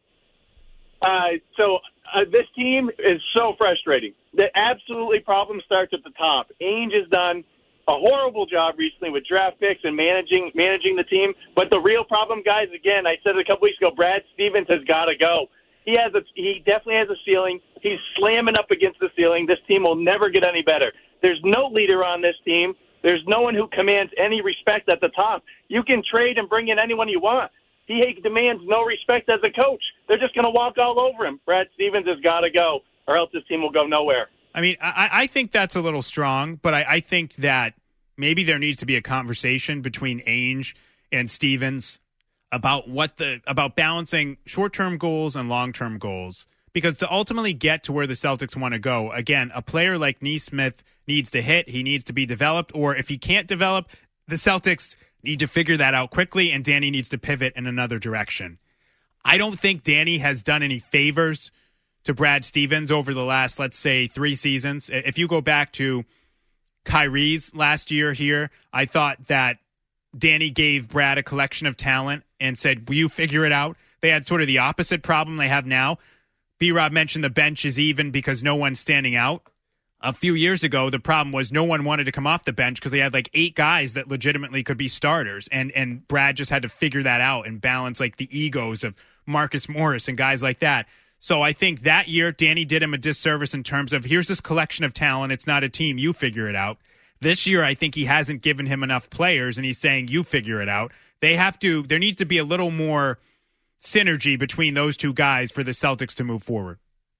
This team is so frustrating. The absolutely problem starts at the top. Ainge has done a horrible job recently with draft picks and managing the team. But the real problem, guys, again, I said it a couple weeks ago, Brad Stevens has got to go. He definitely has a ceiling. He's slamming up against the ceiling. This team will never get any better. There's no leader on this team. There's no one who commands any respect at the top. You can trade and bring in anyone you want. He demands no respect as a coach. They're just going to walk all over him. Brad Stevens has got to go, or else this team will go nowhere. I mean, I think that's a little strong, but I think that maybe there needs to be a conversation between Ainge and Stevens about about balancing short-term goals and long-term goals. Because to ultimately get to where the Celtics want to go, again, a player like Nesmith needs to hit, he needs to be developed, or if he can't develop, the Celtics need to figure that out quickly, and Danny needs to pivot in another direction. I don't think Danny has done any favors to Brad Stevens over the last, let's say, 3 seasons. If you go back to Kyrie's last year here, I thought that Danny gave Brad a collection of talent and said, will you figure it out? They had sort of the opposite problem they have now. B-Rob mentioned the bench is even because no one's standing out. A few years ago, the problem was no one wanted to come off the bench because they had 8 guys that legitimately could be starters. And Brad just had to figure that out and balance the egos of Marcus Morris and guys like that. So I think that year, Danny did him a disservice in terms of here's this collection of talent. It's not a team. You figure it out. This year, I think he hasn't given him enough players, and he's saying you figure it out. There needs to be a little more synergy between those two guys for the Celtics to move forward.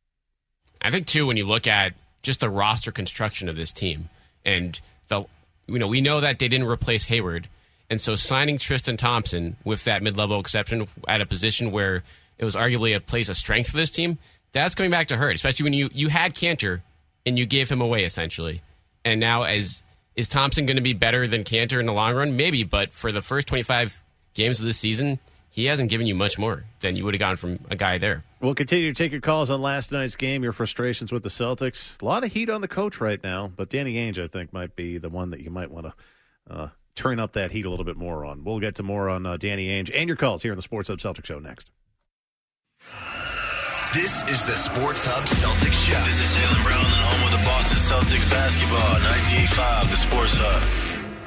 I think, too, when you look at just the roster construction of this team, and we know that they didn't replace Hayward, and so signing Tristan Thompson with that mid-level exception at a position where it was arguably a place of strength for this team, that's coming back to hurt, especially when you had Kanter and you gave him away, essentially. And now, is Thompson going to be better than Kanter in the long run? Maybe, but for the first 25 games of this season, he hasn't given you much more than you would have gotten from a guy there. We'll continue to take your calls on last night's game, your frustrations with the Celtics. A lot of heat on the coach right now, but Danny Ainge, I think, might be the one that you might want to turn up that heat a little bit more on. We'll get to more on Danny Ainge and your calls here on the Sports Hub Celtics Show next. This is the Sports Hub Celtics Show. This is Jaylen Brown, and home with the Boston Celtics basketball, 98.5, the Sports Hub.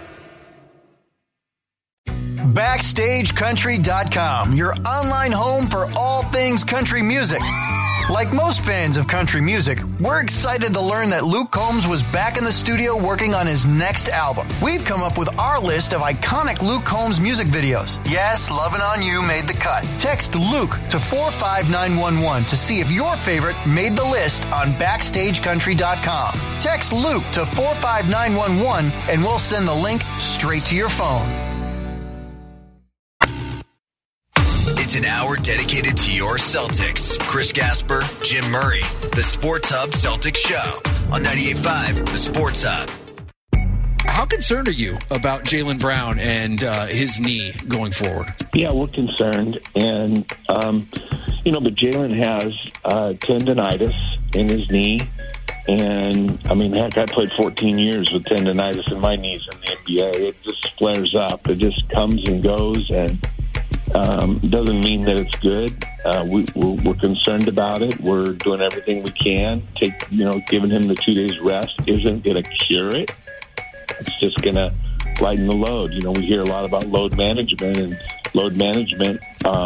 BackstageCountry.com, your online home for all things country music. Like most fans of country music, we're excited to learn that Luke Combs was back in the studio working on his next album. We've come up with our list of iconic Luke Combs music videos. Yes, Lovin' On You made the cut. Text Luke to 45911 to see if your favorite made the list on BackstageCountry.com. Text Luke to 45911 and we'll send the link straight to your phone. It's It's an hour dedicated to your Celtics. Chris Gasper, Jim Murray, the Sports Hub Celtics Show on 98.5 The Sports Hub. How concerned are you about Jaylen Brown and his knee going forward? Yeah, we're concerned. And, but Jaylen has tendonitis in his knee. And, heck, I played 14 years with tendonitis in my knees in the NBA. It just flares up. It just comes and goes, and doesn't mean that it's good. We're concerned about it. We're doing everything we can. Giving him the 2 days rest isn't going to cure it. It's just going to lighten the load. We hear a lot about load management, and load management,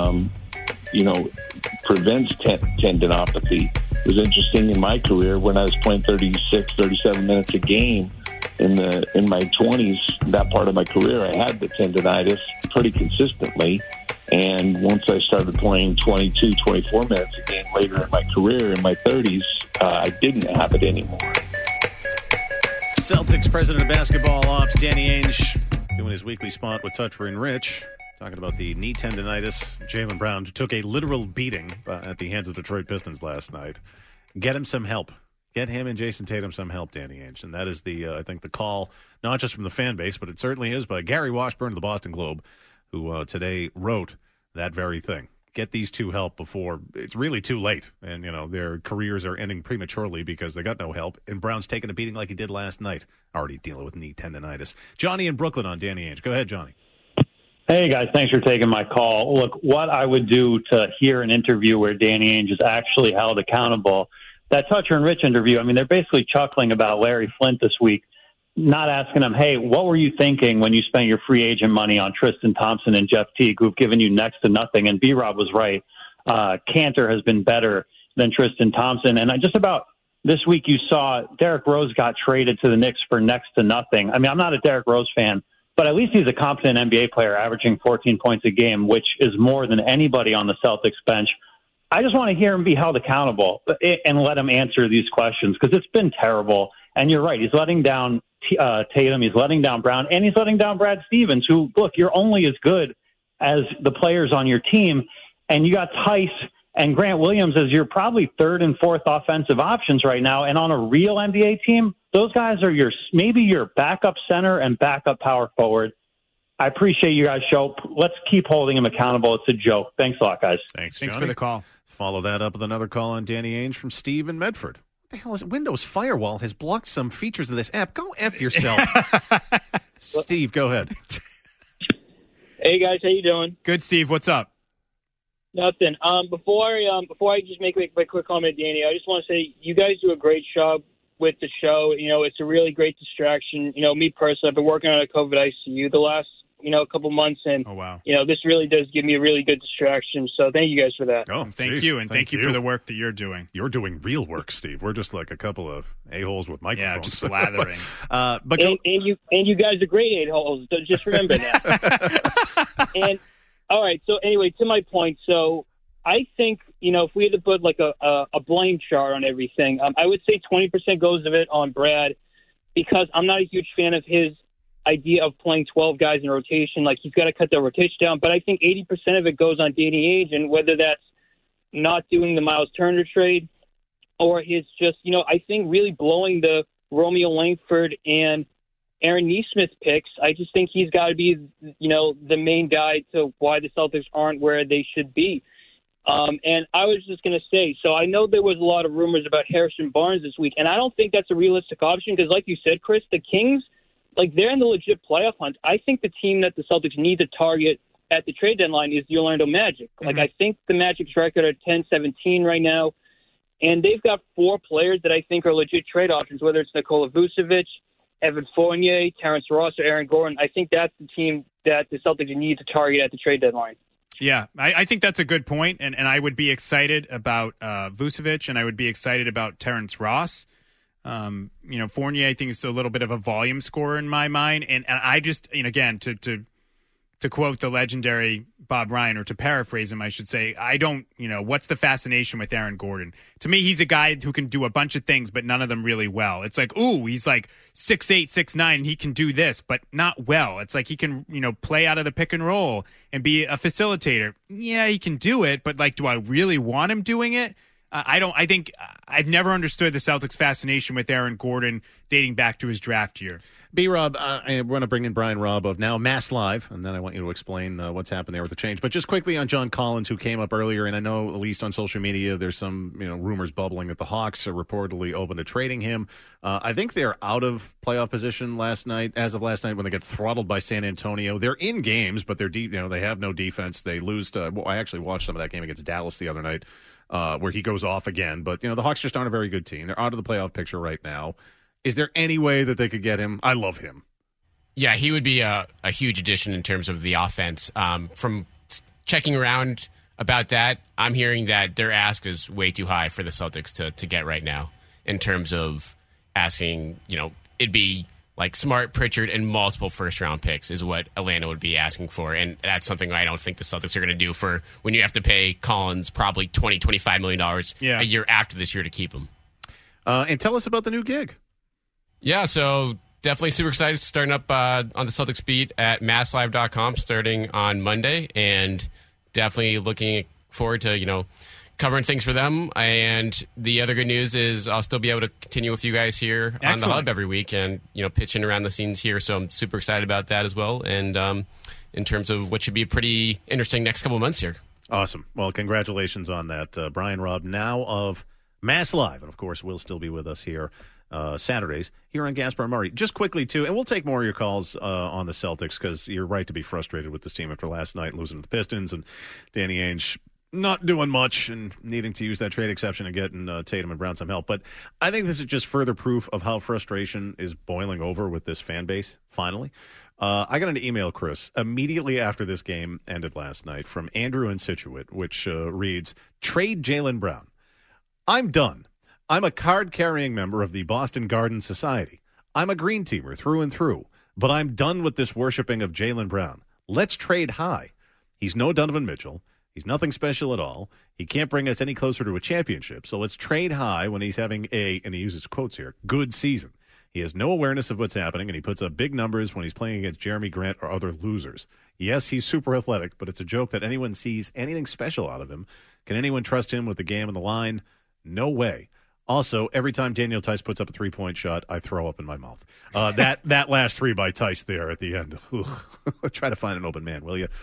prevents tendinopathy. It was interesting in my career when I was playing 36, 37 minutes a game in my 20s, that part of my career, I had the tendinitis pretty consistently. And once I started playing 22, 24 minutes a game later in my career, in my 30s, I didn't have it anymore. Celtics president of basketball ops, Danny Ainge, doing his weekly spot with Toucher and Rich, talking about the knee tendinitis. Jaylen Brown took a literal beating at the hands of the Detroit Pistons last night. Get him some help. Get him and Jason Tatum some help, Danny Ainge. And that is I think the call, not just from the fan base, but it certainly is by Gary Washburn of the Boston Globe, who today wrote that very thing. Get these two help before it's really too late. And, their careers are ending prematurely because they got no help. And Brown's taking a beating like he did last night, already dealing with knee tendinitis. Johnny in Brooklyn on Danny Ainge. Go ahead, Johnny. Hey, guys. Thanks for taking my call. Look, what I would do to hear an interview where Danny Ainge is actually held accountable, that Toucher and Rich interview, they're basically chuckling about Larry Flint this week, not asking him, hey, what were you thinking when you spent your free agent money on Tristan Thompson and Jeff Teague, who've given you next to nothing? And B-Rob was right. Cantor has been better than Tristan Thompson. And just about this week you saw Derrick Rose got traded to the Knicks for next to nothing. I'm not a Derrick Rose fan, but at least he's a competent NBA player averaging 14 points a game, which is more than anybody on the Celtics bench. I just want to hear him be held accountable and let him answer these questions because it's been terrible. And you're right. He's letting down Tatum. He's letting down Brown. And he's letting down Brad Stevens, who, look, you're only as good as the players on your team. And you got Tice and Grant Williams as your probably third and fourth offensive options right now. And on a real NBA team, those guys are maybe your backup center and backup power forward. I appreciate you guys' show. Let's keep holding him accountable. It's a joke. Thanks a lot, guys. Thanks for the call. Follow that up with another call on Danny Ainge from Steve in Medford. What the hell is it? Windows Firewall has blocked some features of this app. Go F yourself. Steve, go ahead. Hey, guys. How you doing? Good, Steve. What's up? Nothing. Before I just make a quick comment, Danny, I just want to say you guys do a great job with the show. It's a really great distraction. Me personally, I've been working on a COVID ICU the last, couple months, and oh, wow. This really does give me a really good distraction. So thank you guys for that. Oh, thank you, and thank you for the work that you're doing. You're doing real work, Steve. We're just like a couple of a-holes with microphones. Yeah, just blathering. But you guys are great a-holes. Just remember that. And all right. So anyway, to my point. So I think if we had to put like a blame chart on everything, I would say 20% goes of it on Brad because I'm not a huge fan of his idea of playing 12 guys in rotation. Like, he's got to cut the rotation down. But I think 80% of it goes on Danny Ainge, and whether that's not doing the Miles Turner trade or his just, I think really blowing the Romeo Langford and Aaron Nesmith picks. I just think he's got to be, the main guy to why the Celtics aren't where they should be. And I was just going to say, so I know there was a lot of rumors about Harrison Barnes this week, and I don't think that's a realistic option because, like you said, Chris, the Kings, they're in the legit playoff hunt. I think the team that the Celtics need to target at the trade deadline is the Orlando Magic. Mm-hmm. I think the Magic's record are 10-17 right now, and they've got 4 players that I think are legit trade options, whether it's Nikola Vucevic, Evan Fournier, Terrence Ross, or Aaron Gordon. I think that's the team that the Celtics need to target at the trade deadline. Yeah, I think that's a good point, and I would be excited about Vucevic, and I would be excited about Terrence Ross. Fournier, I think, is a little bit of a volume scorer in my mind, and I just, again, to to quote the legendary Bob Ryan, or to paraphrase him, I should say, what's the fascination with Aaron Gordon? To me, he's a guy who can do a bunch of things, but none of them really well. It's like, he's like 6'8", 6'9", and he can do this, but not well. It's like he can, play out of the pick and roll and be a facilitator. Yeah, he can do it, but like, do I really want him doing it? I think I've never understood the Celtics' fascination with Aaron Gordon dating back to his draft year. B-Rob, I want to bring in Brian Robb of now Mass Live, and then I want you to explain what's happened there with the change. But just quickly on John Collins, who came up earlier, and I know at least on social media there's some rumors bubbling that the Hawks are reportedly open to trading him. I think they're out of playoff position as of last night when they get throttled by San Antonio. They're in games, but they're they have no defense. They lose to I actually watched some of that game against Dallas the other night. Where he goes off again. But, the Hawks just aren't a very good team. They're out of the playoff picture right now. Is there any way that they could get him? I love him. Yeah, he would be a huge addition in terms of the offense. From checking around about that, I'm hearing that their ask is way too high for the Celtics to get right now in terms of asking, it'd be like Smart, Pritchard, and multiple first-round picks is what Atlanta would be asking for. And that's something I don't think the Celtics are going to do for when you have to pay Collins probably $20, $25 million a year after this year to keep him. And tell us about the new gig. Yeah, so definitely super excited starting up on the Celtics beat at masslive.com starting on Monday. And definitely looking forward to, covering things for them. And the other good news is I'll still be able to continue with you guys here on the Hub every week and, pitching around the scenes here. So I'm super excited about that as well. And in terms of what should be a pretty interesting next couple of months here. Awesome. Well, congratulations on that. Brian Robb, now of Mass Live. And, of course, will still be with us here Saturdays here on Gasper and Murray. Just quickly, too, and we'll take more of your calls on the Celtics because you're right to be frustrated with this team after last night losing to the Pistons and Danny Ainge not doing much and needing to use that trade exception and getting Tatum and Brown some help. But I think this is just further proof of how frustration is boiling over with this fan base, finally. I got an email, Chris, immediately after this game ended last night from Andrew in Scituate, which reads, "Trade Jaylen Brown. I'm done. I'm a card-carrying member of the Boston Garden Society. I'm a green teamer through and through, but I'm done with this worshiping of Jaylen Brown. Let's trade high. He's no Donovan Mitchell. He's nothing special at all. He can't bring us any closer to a championship. So let's trade high when he's having and he uses quotes here, good season. He has no awareness of what's happening, and he puts up big numbers when he's playing against Jeremy Grant or other losers. Yes, he's super athletic, but it's a joke that anyone sees anything special out of him. Can anyone trust him with the game on the line? No way. Also, every time Daniel Tice puts up a three-point shot, I throw up in my mouth. That last three by Tice there at the end. Try to find an open man, will you?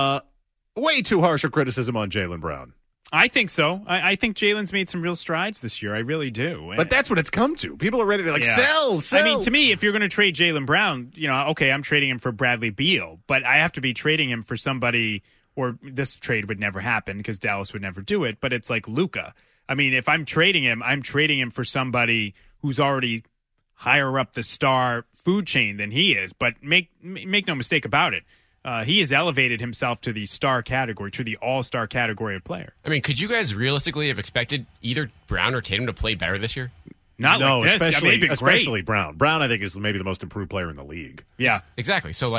Way too harsh a criticism on Jaylen Brown. I think so. I think Jaylen's made some real strides this year. I really do. But that's what it's come to. People are ready to sell. I mean, to me, if you're going to trade Jaylen Brown, okay, I'm trading him for Bradley Beal, but I have to be trading him for somebody, or this trade would never happen because Dallas would never do it, but it's like Luka. I mean, if I'm trading him for somebody who's already higher up the star food chain than he is. But make no mistake about it. He has elevated himself to the star category, to the all-star category of player. I mean, could you guys realistically have expected either Brown or Tatum to play better this year? Not like this. Especially Brown. Brown, I think, is maybe the most improved player in the league. Yeah. Exactly. So,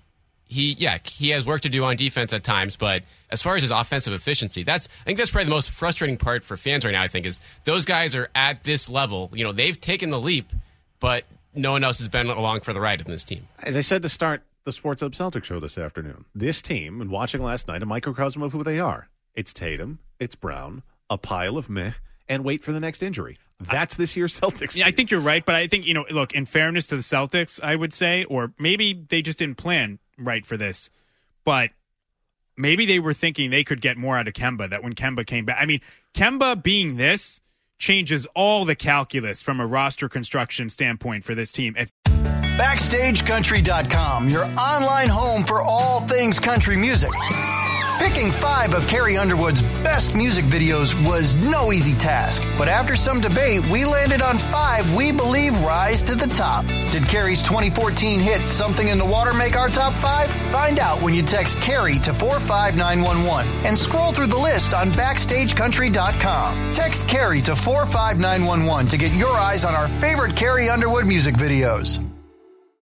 he has work to do on defense at times, but as far as his offensive efficiency, I think that's probably the most frustrating part for fans right now, I think, is those guys are at this level. They've taken the leap, but no one else has been along for the ride in this team. As I said to start the Sports Hub Celtics show this afternoon, this team, and watching last night, a microcosm of who they are. It's Tatum, it's Brown, a pile of meh, and wait for the next injury. That's this year's Celtics team. Yeah, I think you're right, but I think, look, in fairness to the Celtics, I would say, or maybe they just didn't plan right for this, but maybe they were thinking they could get more out of Kemba, that when Kemba came back. I mean, Kemba being this changes all the calculus from a roster construction standpoint for this team. BackstageCountry.com, your online home for all things country music. Picking 5 of Carrie Underwood's best music videos was no easy task, but after some debate, we landed on 5 we believe rise to the top. Did Carrie's 2014 hit Something in the Water make our top 5? Find out when you text Carrie to 45911 and scroll through the list on BackstageCountry.com. Text Carrie to 45911 to get your eyes on our favorite Carrie Underwood music videos.